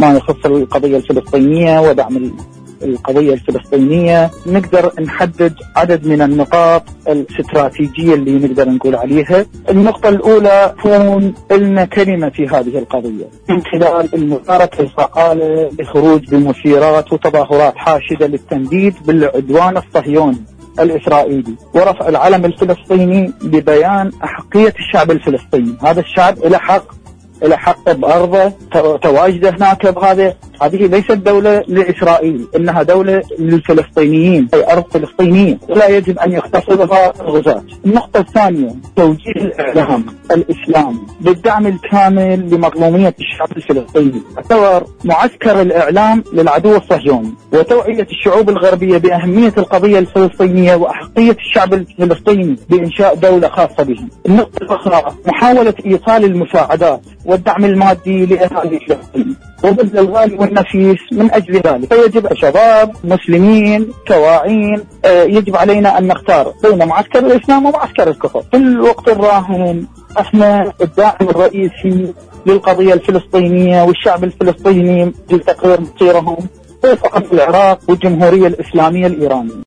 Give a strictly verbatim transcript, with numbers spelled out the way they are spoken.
ما يخص القضية الفلسطينية ودعم القضية الفلسطينية. نقدر نحدد عدد من النقاط الاستراتيجية اللي نقدر نقول عليها. النقطة الأولى تكون لنا كلمة في هذه القضية من خلال المشاركة الفعالة بخروج بمسيرات وتظاهرات حاشدة للتنديد بالعدوان الصهيوني الإسرائيلي ورفع العلم الفلسطيني ببيان أحقية الشعب الفلسطيني. هذا الشعب له حق له حق بأرضه، تواجده هناك بهذا. هذه ليست دولة لإسرائيل، إنها دولة للفلسطينيين، أي أرض فلسطينية، ولا يجب أن يغتصبها الغزاة. النقطة الثانية توجيه الإعلام الإسلامي بالدعم الكامل لمظلومية الشعب الفلسطيني. يعتبر معسكر الإعلام للعدو الصهيوني وتوعية الشعوب الغربية بأهمية القضية الفلسطينية وأحقية الشعب الفلسطيني بإنشاء دولة خاصة بهم. النقطة الأخرى محاولة إيصال المساعدات والدعم المادي لأهالي فلسطين وبذل الغالي والنفيس من أجل ذلك. فيجب شباب مسلمين كواعين آه يجب علينا أن نختار بين معسكر الإسلام ومعسكر الكفر. في الوقت الراهن احنا الداعم الرئيسي للقضية الفلسطينية والشعب الفلسطيني لتقرير مصيرهم هو فقط العراق والجمهورية الإسلامية الإيرانية.